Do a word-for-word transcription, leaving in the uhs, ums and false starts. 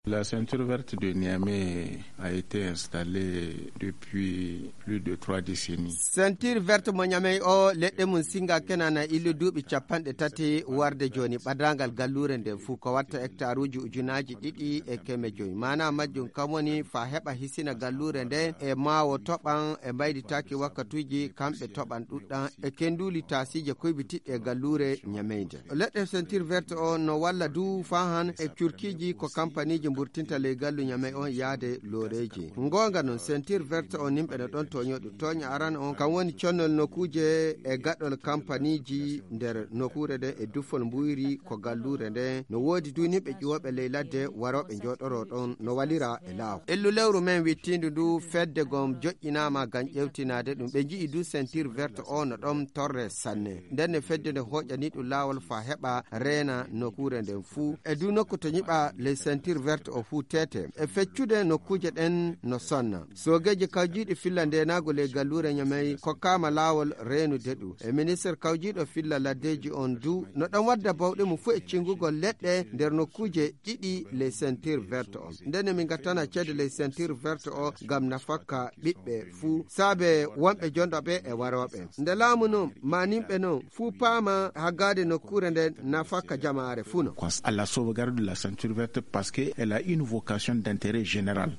La ceinture verte de Niamey a été installée depuis plus de trois décennies. Ceinture verte mo Niamey o leɗɗe mum singa kenana illi duuɓi capanɗe tati warde joni ɓadangal gallure nde fuu ko watta hectare uji ujunaji ɗiɗi e keme joyi mana majjum kam woni fa heɓa hisina gallure nde e mawo toɓan e mbayditaki wakkatuji kamɓe toɓan ɗuɗɗan e kenduli tasije koybitiɗɗe e gallure Niameyde. Leɗɗe ceinture verte o no walla du fa han e curkiji ko kampaniji burtinta leygallu Niamey on yaade loreji. Ngonga non ceinture verte o nimɓe no ɗon toñoɗo toña aran on kam woni connol nokkuje e gaɗɗol kampaniji nder nokkure nde e duffol mbuyri ko gallure nde no woodi du nimɓe ƴiwoɓe ley ladde waroɓe joɗoro ɗon no walira e laaw. Ellu lewru men wittindu du fedde gom joƴƴinama gam ƴewtinade ɗum ɓe jii du ceinture verte o no ɗon torre sanne ndenne fedde nde hoƴani ɗum lawol fa heɓa reena nokkure nden fuu e du nokku to nyiɓa les ceinture verte o fu tete e feccude nokkuje ɗen no sonna sogeji kawjiɗi filla ndenago le gallure Niamey kokkama lawol renude ɗum e ministre kawjiɗo filla laddeji on du no ɗon wadda bawɗe mum fu e cingugol leɗɗe nder nokkuje ɗiɗi les ceinture verte on ndenne min gattana cede les ceinture verte o gam nafakka ɓiɓɓe fuu saabe wonɓe jonɗoɓe e waroɓe nde laamu non manimɓe non fuu paama haggade nokkure nden nafakka jama'are fuu no à la sauvegarde de la ceinture verte parce qu'elle a une vocation d'intérêt général.